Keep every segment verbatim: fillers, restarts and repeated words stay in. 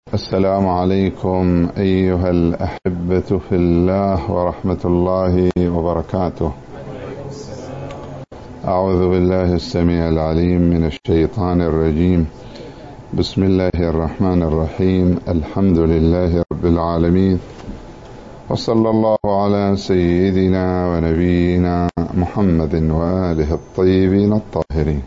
السلام عليكم أيها الأحبة في الله ورحمة الله وبركاته. أعوذ بالله السميع العليم من الشيطان الرجيم. بسم الله الرحمن الرحيم. الحمد لله رب العالمين، وصلى الله على سيدنا ونبينا محمد وآله الطيبين الطاهرين.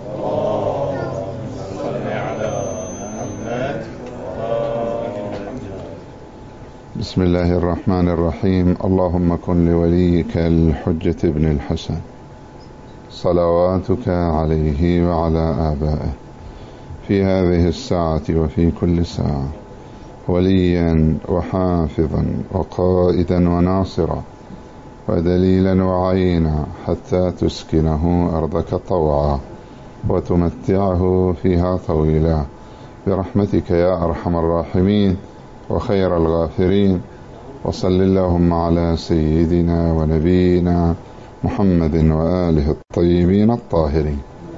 بسم الله الرحمن الرحيم. اللهم كن لوليك الحجة ابن الحسن صلواتك عليه وعلى آبائه في هذه الساعة وفي كل ساعة وليا وحافظا وقائدا وناصرا ودليلا وعينا، حتى تسكنه أرضك طوعا وتمتعه فيها طويلا، برحمتك يا أرحم الراحمين وخير الغافرين. وصل اللهم على سيدنا ونبينا محمد وآله الطيبين الطاهرين.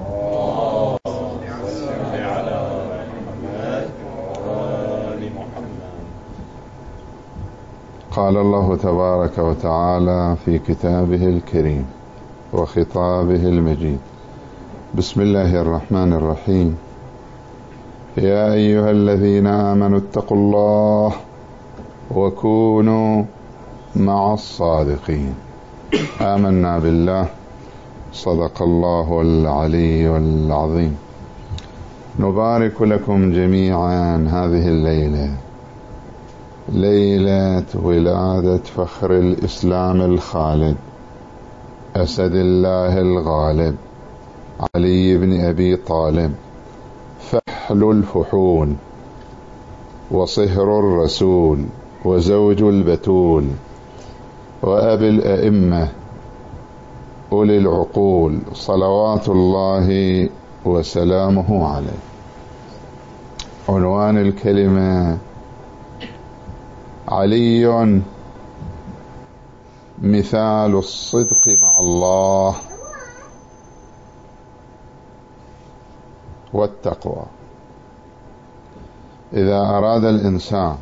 قال الله تبارك وتعالى في كتابه الكريم وخطابه المجيد: بسم الله الرحمن الرحيم. يا أيها الذين آمنوا اتقوا الله وكونوا مع الصادقين. آمنا بالله، صدق الله العلي العظيم. نبارك لكم جميعا هذه الليلة، ليلة ولادة فخر الإسلام الخالد أسد الله الغالب علي بن أبي طالب، فحل الفحول وصهر الرسول وزوج البتول وأبي الأئمة أولي العقول، صلوات الله وسلامه عليه. عنوان الكلمة: علي مثال الصدق مع الله والتقوى. إذا أراد الإنسان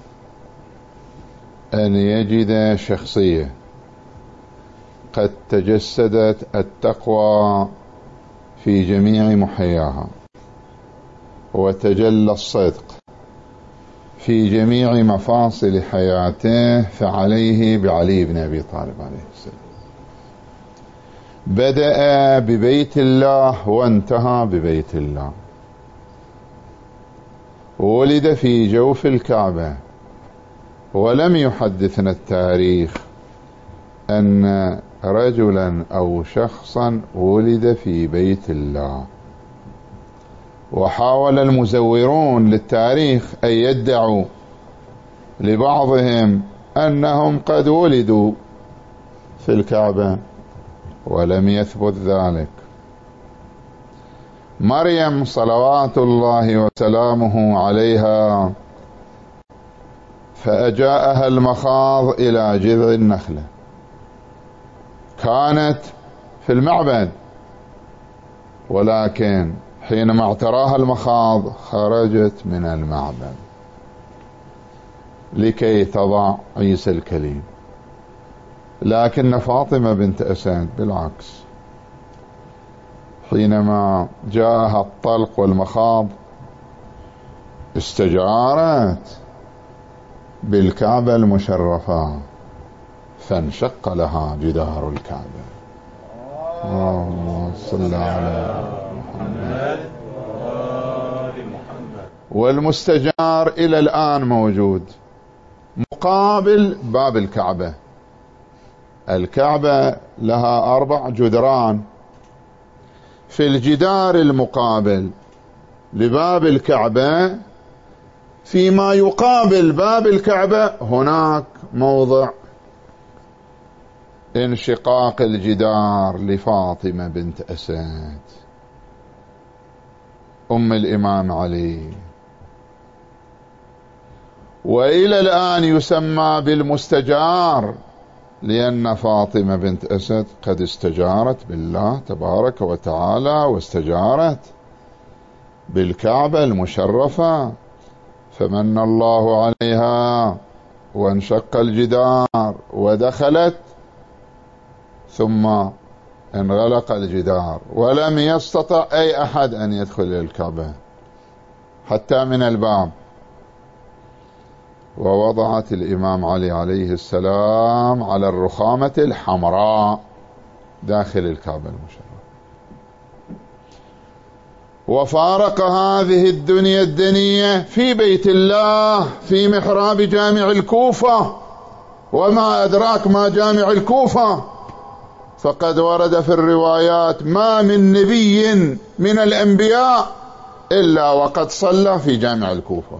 أن يجد شخصية قد تجسدت التقوى في جميع محياها، وتجلى الصدق في جميع مفاصل حياته، فعليه بعلي بن أبي طالب عليه السلام. بدأ ببيت الله وانتهى ببيت الله. ولد في جوف الكعبة، ولم يحدثنا التاريخ أن رجلا أو شخصا ولد في بيت الله. وحاول المزورون للتاريخ أن يدعوا لبعضهم أنهم قد ولدوا في الكعبة، ولم يثبت ذلك. مريم صلوات الله وسلامه عليها، فأجاءها المخاض إلى جذع النخلة، كانت في المعبد، ولكن حينما اعتراها المخاض خرجت من المعبد لكي تضع عيسى الكليم. لكن فاطمة بنت أسد بالعكس، حينما جاءها الطلق والمخاض استجارت بالكعبة المشرفة، فانشق لها جدار الكعبة. اللهم صل على محمد. والمستجار إلى الآن موجود مقابل باب الكعبة. الكعبة لها أربع جدران، في الجدار المقابل لباب الكعبة فيما يقابل باب الكعبة هناك موضع انشقاق الجدار لفاطمة بنت أسد أم الإمام علي، وإلى الآن يسمى بالمستجار، لأن فاطمة بنت أسد قد استجارت بالله تبارك وتعالى واستجارت بالكعبة المشرفة، فمن الله عليها وانشق الجدار ودخلت، ثم انغلق الجدار ولم يستطع أي أحد أن يدخل إلى الكعبة حتى من الباب. ووضعت الإمام علي عليه السلام على الرخامة الحمراء داخل الكعبة المشرفة، وفارق هذه الدنيا الدنية في بيت الله في محراب جامع الكوفة. وما أدراك ما جامع الكوفة؟ فقد ورد في الروايات ما من نبي من الأنبياء إلا وقد صلى في جامع الكوفة.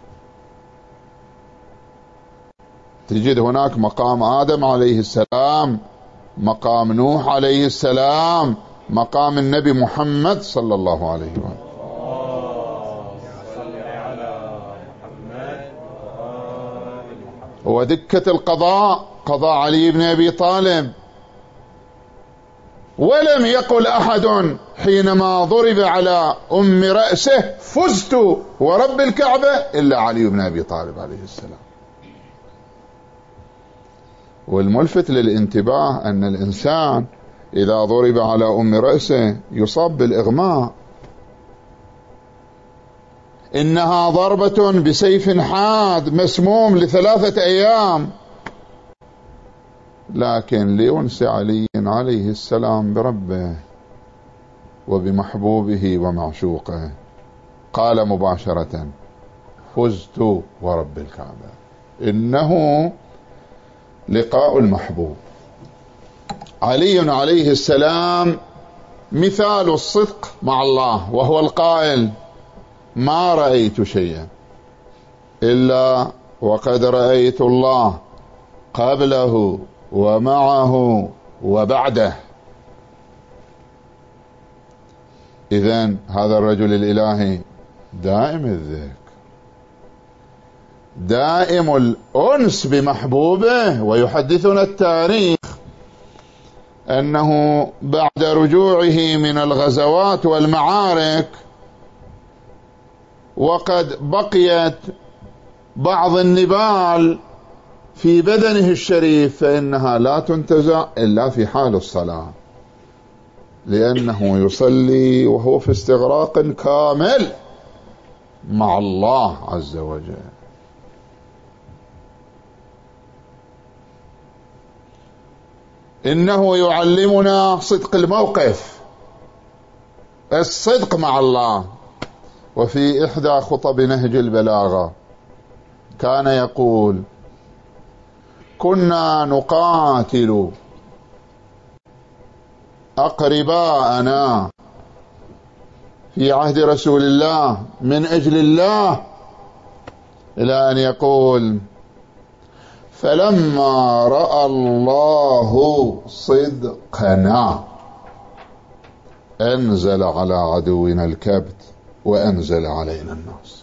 تجد هناك مقام آدم عليه السلام، مقام نوح عليه السلام، مقام النبي محمد صلى الله عليه وسلم. ودكة القضاء قضاء علي بن أبي طالب، ولم يقل أحد حينما ضرب على أم رأسه فزت ورب الكعبة إلا علي بن أبي طالب عليه السلام. والملفت للانتباه أن الإنسان إذا ضرب على أم رأسه يصاب بالإغماء، إنها ضربة بسيف حاد مسموم لثلاثة أيام، لكن لأنس علي عليه السلام بربه وبمحبوبه ومعشوقه قال مباشرة فزت ورب الكعبة. إنه لقاء المحبوب. علي عليه السلام مثال الصدق مع الله، وهو القائل ما رأيت شيئا إلا وقد رأيت الله قبله ومعه وبعده. إذن هذا الرجل الإلهي دائم الذكر، دائم الأنس بمحبوبه. ويحدثنا التاريخ أنه بعد رجوعه من الغزوات والمعارك وقد بقيت بعض النبال في بدنه الشريف فإنها لا تنتزع إلا في حال الصلاة، لأنه يصلي وهو في استغراق كامل مع الله عز وجل. إنه يعلمنا صدق الموقف، الصدق مع الله. وفي إحدى خطب نهج البلاغة كان يقول كنا نقاتل أقرباءنا في عهد رسول الله من أجل الله، إلى أن يقول فلما رأى الله صدقنا أنزل على عدونا الكبت وأنزل علينا النصر.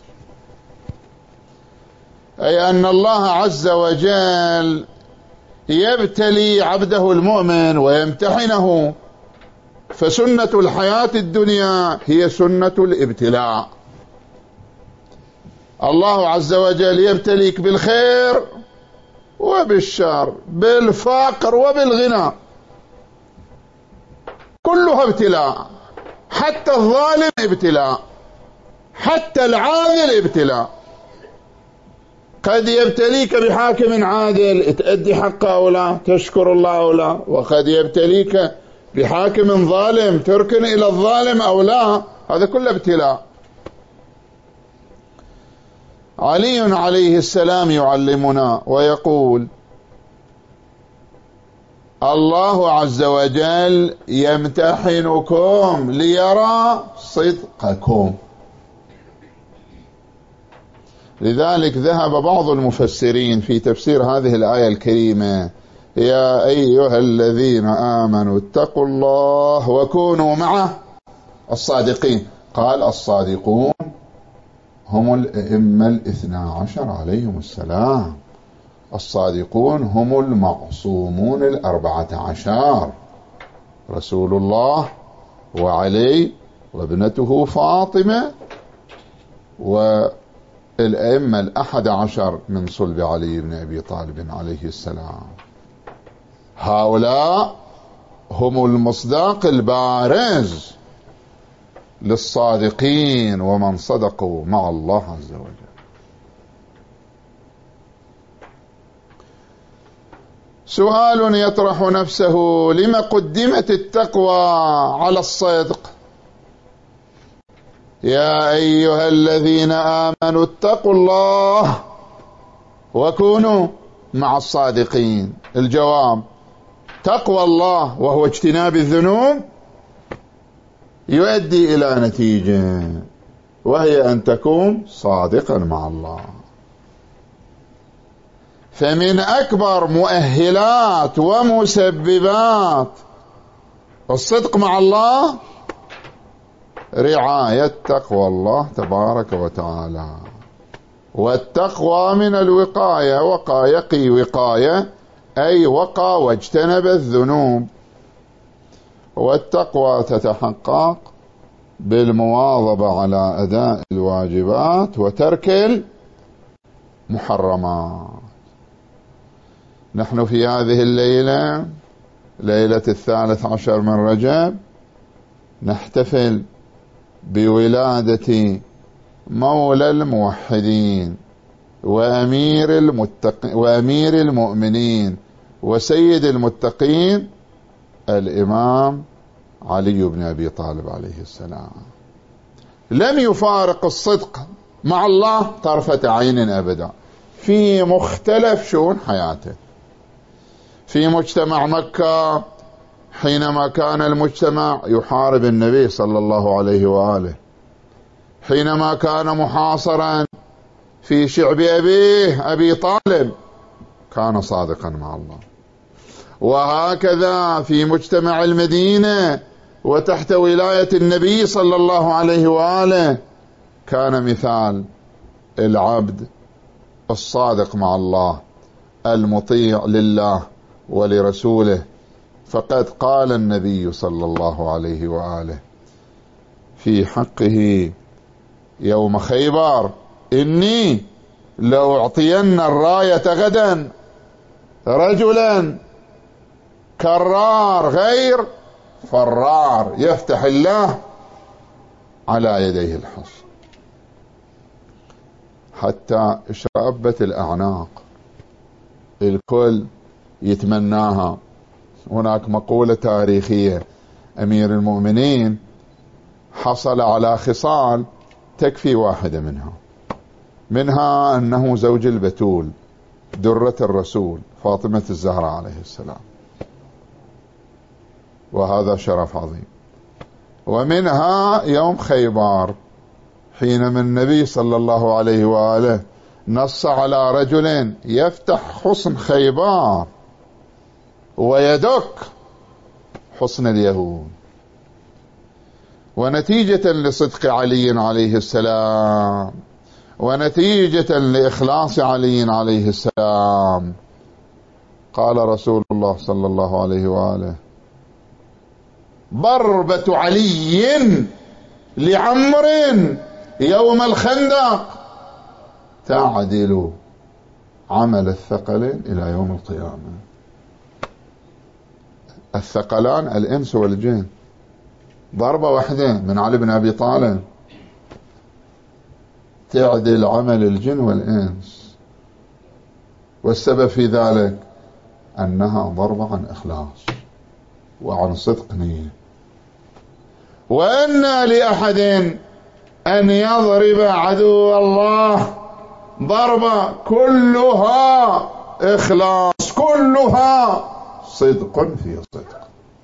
أي أن الله عز وجل يبتلي عبده المؤمن ويمتحنه، فسنة الحياة الدنيا هي سنة الابتلاء. الله عز وجل يبتليك بالخير وبالشر، بالفقر وبالغنى، كلها ابتلاء. حتى الظالم ابتلاء، حتى العادل ابتلاء. قد يبتليك بحاكم عادل تأدي حقه أو لا، تشكر الله أو لا، وقد يبتليك بحاكم ظالم تركن إلى الظالم أو لا، هذا كله ابتلاء. علي عليه السلام يعلمنا ويقول الله عز وجل يمتحنكم ليرى صدقكم. لذلك ذهب بعض المفسرين في تفسير هذه الآية الكريمة يا أيها الذين آمنوا اتقوا الله وكونوا معه الصادقين، قال الصادقون هم الأئمة الاثنى عشر عليهم السلام، الصادقون هم المعصومون الأربعة عشر، رسول الله وعلي وابنته فاطمة الأئمة الأحد عشر من صلب علي بن أبي طالب عليه السلام. هؤلاء هم المصداق البارز للصادقين ومن صدقوا مع الله عز وجل. سؤال يطرح نفسه: لما قدمت التقوى على الصدق؟ يا أيها الذين آمنوا اتقوا الله وكونوا مع الصادقين. الجواب: تقوى الله وهو اجتناب الذنوب يؤدي إلى نتيجة، وهي أن تكون صادقا مع الله. فمن أكبر مؤهلات ومسببات الصدق مع الله رعاية تقوى الله تبارك وتعالى. والتقوى من الوقاية، وقاية وقاية أي وقى واجتنب الذنوب. والتقوى تتحقق بالمواظبة على أداء الواجبات وترك المحرمات. نحن في هذه الليلة، ليلة الثالث عشر من رجب، نحتفل بولادة مولى الموحدين وأمير المتقين وأمير المؤمنين وسيد المتقين الإمام علي بن أبي طالب عليه السلام. لم يفارق الصدق مع الله طرفة عين أبدا في مختلف شؤون حياته. في مجتمع مكة حينما كان المجتمع يحارب النبي صلى الله عليه وآله، حينما كان محاصرا في شعب أبيه أبي طالب كان صادقا مع الله. وهكذا في مجتمع المدينة وتحت ولاية النبي صلى الله عليه وآله كان مثال العبد الصادق مع الله المطيع لله ولرسوله. فقد قال النبي صلى الله عليه وآله في حقه يوم خيبر: إني لأعطين الراية غدا رجلا كرار غير فرار يفتح الله على يديه الحصن. حتى اشرأبت الأعناق، الكل يتمناها. هناك مقولة تاريخية: أمير المؤمنين حصل على خصال تكفي واحدة منها، منها أنه زوج البتول درة الرسول فاطمة الزهراء عليه السلام، وهذا شرف عظيم. ومنها يوم خيبر حينما النبي صلى الله عليه وآله نص على رجل يفتح حصن خيبر ويدك حصن اليهود. ونتيجة لصدق علي عليه السلام ونتيجة لإخلاص علي عليه السلام قال رسول الله صلى الله عليه وآله: ضربة علي لعمر يوم الخندق تعدل عمل الثقلين إلى يوم القيامة. الثقلان الإنس والجن، ضربة واحدة من علي بن أبي طالب تعدل عمل الجن والإنس. والسبب في ذلك أنها ضربة عن إخلاص وعن صدق نية. وأن لأحد أن يضرب عدو الله ضربة كلها إخلاص، كلها صدق في صدق.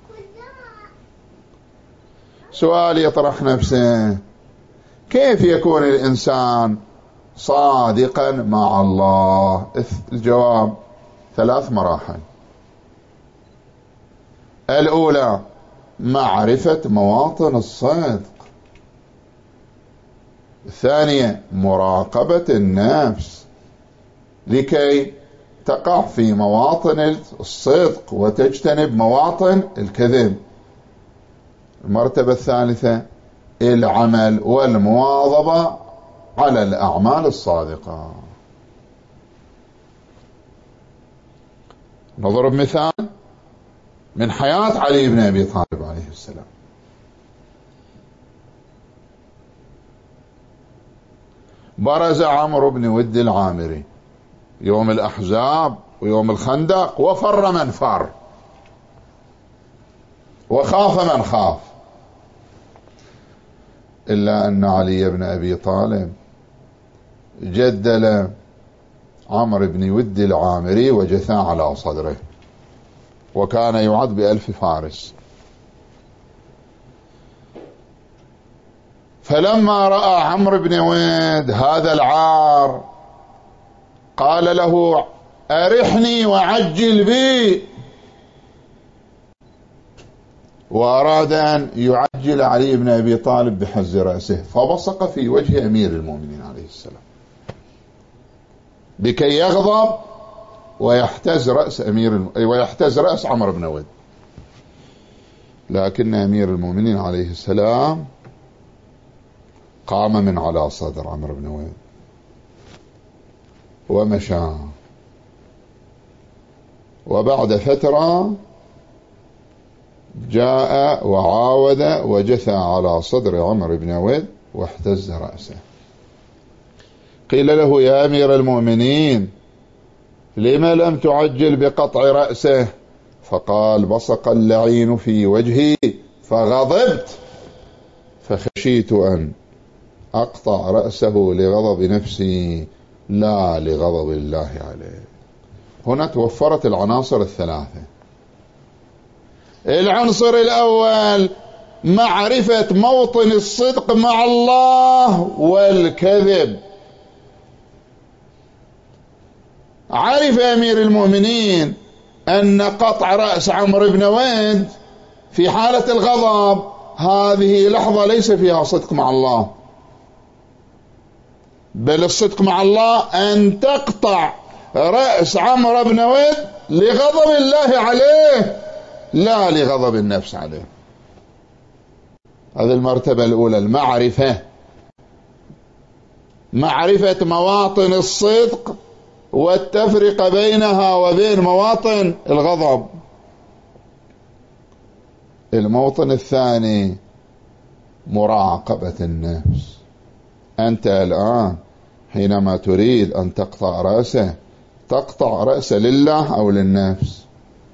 سؤال يطرح نفسه: كيف يكون الإنسان صادقا مع الله؟ الجواب: ثلاث مراحل. الأولى معرفة مواطن الصدق. الثانية مراقبة النفس لكي تقع في مواطن الصدق وتجتنب مواطن الكذب. المرتبة الثالثة العمل والمواظبة على الأعمال الصادقة. نضرب مثال من حياة علي بن أبي طالب عليه السلام. برز عمرو بن ود العامري يوم الأحزاب ويوم الخندق، وفر من فر وخاف من خاف، إلا أن علي بن أبي طالب جدل عمرو بن ود العامري وجثى على صدره، وكان يعد بألف فارس. فلما رأى عمرو بن ود هذا العار قال له: أرحني وعجل بي، وأراد أن يعجل علي بن أبي طالب بحز رأسه، فبصق في وجه أمير المؤمنين عليه السلام لكي يغضب ويحتز رأس أمير الم... ويحتز رأس عمرو بن ود. لكن أمير المؤمنين عليه السلام قام من على صدر عمرو بن ود ومشى، وبعد فترة جاء وعاود وجثى على صدر عمرو بن ود واحتز رأسه. قيل له: يا أمير المؤمنين، لما لم تعجل بقطع رأسه؟ فقال: بصق اللعين في وجهي فغضبت، فخشيت أن أقطع رأسه لغضب نفسي لا لغضب الله عليه. هنا توفرت العناصر الثلاثة. العنصر الأول معرفة موطن الصدق مع الله والكذب. عرف أمير المؤمنين أن قطع رأس عمرو بن ود في حالة الغضب هذه لحظة ليس فيها صدق مع الله، بل الصدق مع الله أن تقطع رأس عمرو بن ود لغضب الله عليه لا لغضب النفس عليه. هذه المرتبة الأولى، المعرفة، معرفة مواطن الصدق والتفرقة بينها وبين مواطن الغضب. الموطن الثاني مراقبة النفس. أنت الآن حينما تريد أن تقطع رأسه تقطع رأسه لله أو للنفس،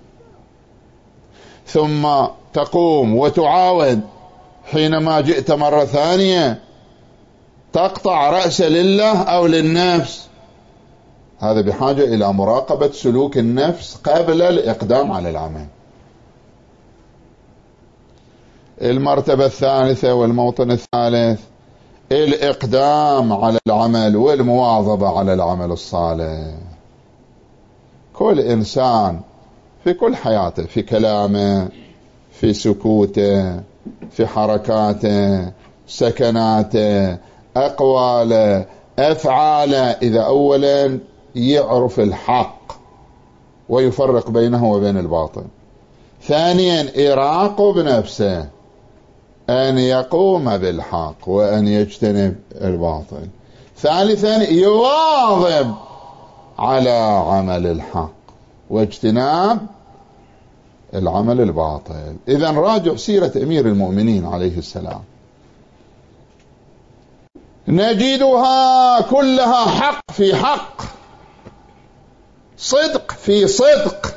ثم تقوم وتعاود حينما جئت مرة ثانية تقطع رأسه لله أو للنفس. هذا بحاجة إلى مراقبة سلوك النفس قبل الإقدام على العمل. المرتبة الثالثة والموطن الثالث الإقدام على العمل والمواظبة على العمل الصالح. كل إنسان في كل حياته، في كلامه، في سكوته، في حركاته، سكناته، أقواله، أفعاله، إذا أولا يعرف الحق ويفرق بينه وبين الباطل. ثانيا يراقب نفسه أن يقوم بالحق وأن يجتنب الباطل. ثالثا يواظب على عمل الحق واجتناب العمل الباطل. إذن راجع سيرة أمير المؤمنين عليه السلام نجدها كلها حق في حق، صدق في صدق.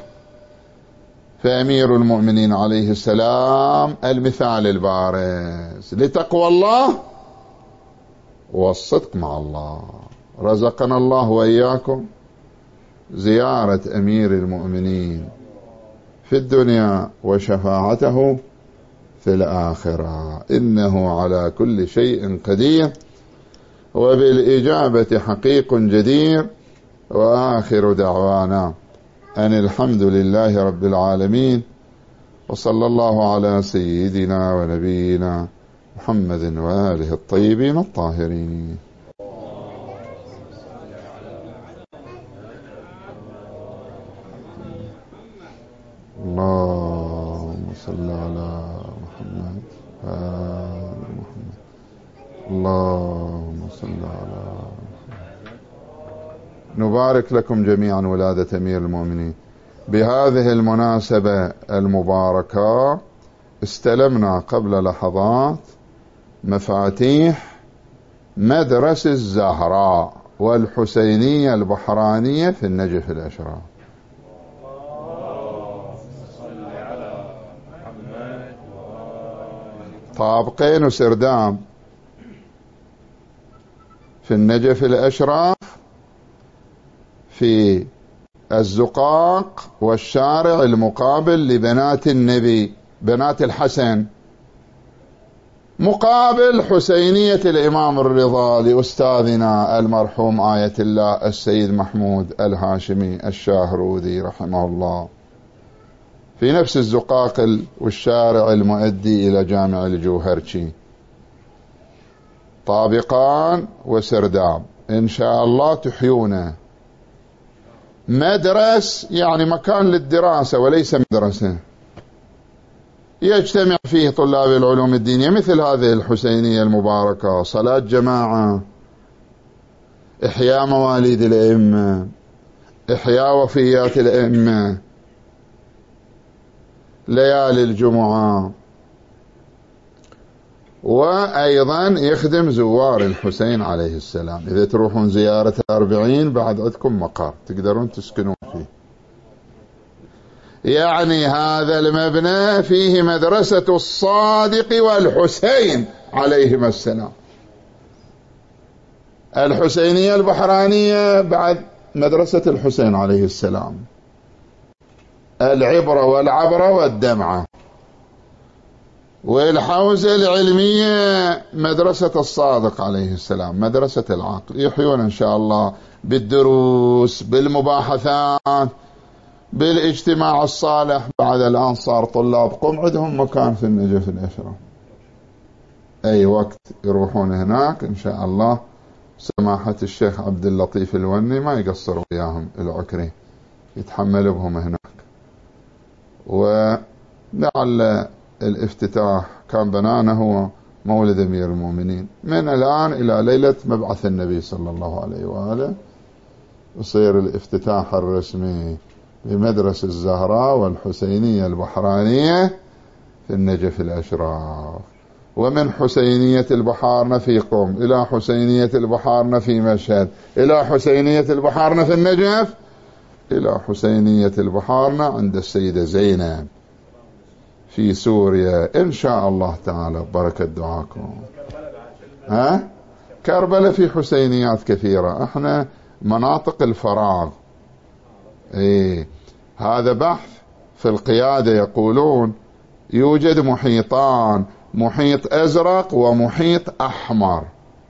فأمير المؤمنين عليه السلام المثال البارز لتقوى الله والصدق مع الله. رزقنا الله وإياكم زيارة أمير المؤمنين في الدنيا وشفاعته في الآخرة، إنه على كل شيء قدير وبالإجابة حقيق جدير. وآخر دعوانا أن الحمد لله رب العالمين، وصلى الله على سيدنا ونبينا محمد وآله الطيبين الطاهرين. اللهم صل على محمد وآل محمد. اللهم صل نبارك لكم جميعا ولادة أمير المؤمنين. بهذه المناسبة المباركة استلمنا قبل لحظات مفاتيح مدرسة الزهراء والحسينية البحرانية في النجف الأشراف. طابقين وسرداب في النجف الأشراف، في الزقاق والشارع المقابل لبنات النبي، بنات الحسن، مقابل حسينية الإمام الرضا لأستاذنا المرحوم آية الله السيد محمود الهاشمي الشاهرودي رحمه الله، في نفس الزقاق والشارع المؤدي إلى جامع الجوهرشي. طابقان وسرداب إن شاء الله تحيونه. مدرس يعني مكان للدراسة وليس مدرسة يجتمع فيه طلاب العلوم الدينية مثل هذه الحسينية المباركة، صلاة جماعة، إحياء مواليد الأئمة، إحياء وفيات الأئمة، ليالي الجمعة، وأيضا يخدم زوار الحسين عليه السلام. إذا تروحون زيارة الأربعين بعد عندكم مقر تقدرون تسكنون فيه. يعني هذا المبنى فيه مدرسة الصادق والحسين عليهما السلام. الحسينية البحرانية بعد مدرسة الحسين عليه السلام، العبرة والعبرة والدمعة. والحوزة العلمية مدرسة الصادق عليه السلام، مدرسة العقل. يحيون إن شاء الله بالدروس، بالمباحثات، بالاجتماع الصالح. بعد الآن صار طلابكم عندهم مكان في النجف الأشراف، أي وقت يروحون هناك إن شاء الله. سماحة الشيخ عبد اللطيف الوني ما يقصر وياهم العكري، يتحمل بهم هناك. ولعل الافتتاح كان بنانا هو مولد أمير المؤمنين، من الآن إلى ليلة مبعث النبي صلى الله عليه وآله يصير الافتتاح الرسمي بمدرسة الزهراء والحسينية البحرانية في النجف الأشراف. ومن حسينية البحارنة في قم إلى حسينية البحارنة في مشهد، إلى حسينية البحارنة في النجف، إلى حسينية البحارنة عند السيدة زينب في سوريا إن شاء الله تعالى. بركة دعاكم. ها؟ كربلاء في حسينيات كثيرة. احنا مناطق الفراغ. ايه هذا بحث في القيادة، يقولون يوجد محيطان، محيط أزرق ومحيط أحمر.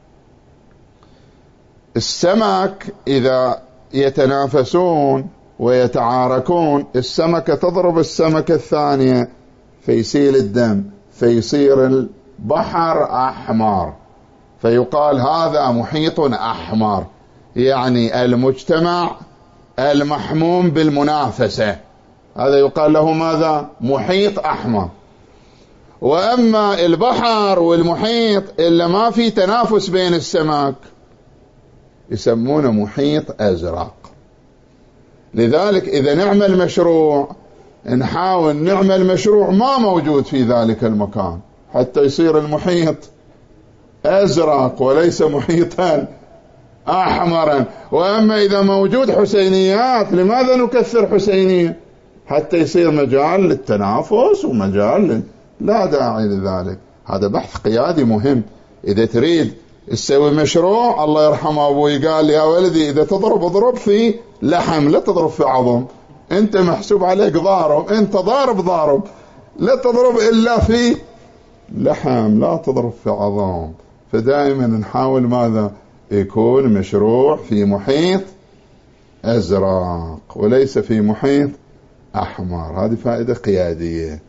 السمك إذا يتنافسون ويتعاركون، السمكة تضرب السمكة الثانية فيسيل الدم، فيصير البحر أحمر، فيقال هذا محيط أحمر، يعني المجتمع المحموم بالمنافسة، هذا يقال له ماذا؟ محيط أحمر. وأما البحر والمحيط اللي ما في تنافس بين السمك يسمونه محيط أزرق. لذلك إذا نعمل مشروع نحاول نعمل مشروع ما موجود في ذلك المكان حتى يصير المحيط أزرق وليس محيطا أحمرا. وأما إذا موجود حسينيات لماذا نكثر حسينية؟ حتى يصير مجال للتنافس ومجال لل... لا داعي لذلك. هذا بحث قيادي مهم. إذا تريد تسوي مشروع، الله يرحمه أبوي قال يا ولدي إذا تضرب اضرب في لحم لا تضرب في عظم، أنت محسوب عليك ضارب، أنت ضارب ضارب، لا تضرب إلا في لحم لا تضرب في عظم. فدائما نحاول ماذا؟ يكون مشروع في محيط أزرق وليس في محيط أحمر. هذه فائدة قيادية.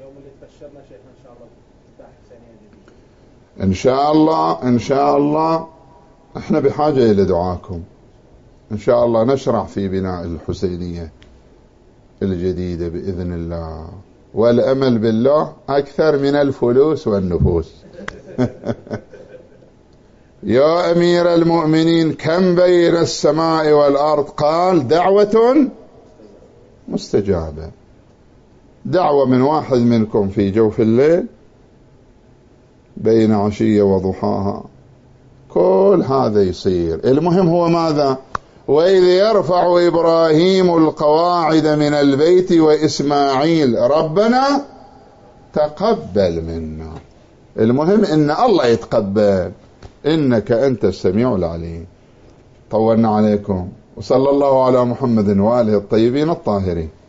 إن شاء الله إن شاء الله إحنا بحاجة إلى دعاكم. إن شاء الله نشرع في بناء الحسينية الجديدة بإذن الله، والأمل بالله أكثر من الفلوس والنفوس. يا أمير المؤمنين كم بين السماء والأرض؟ قال دعوة مستجابة. دعوة من واحد منكم في جوف الليل بين عشية وضحاها، كل هذا يصير. المهم هو ماذا؟ وإذ يرفع إبراهيم القواعد من البيت وإسماعيل ربنا تقبل منا. المهم إن الله يتقبل، إنك أنت السميع العليم. طولنا عليكم، وصلى الله على محمد وآله الطيبين الطاهرين.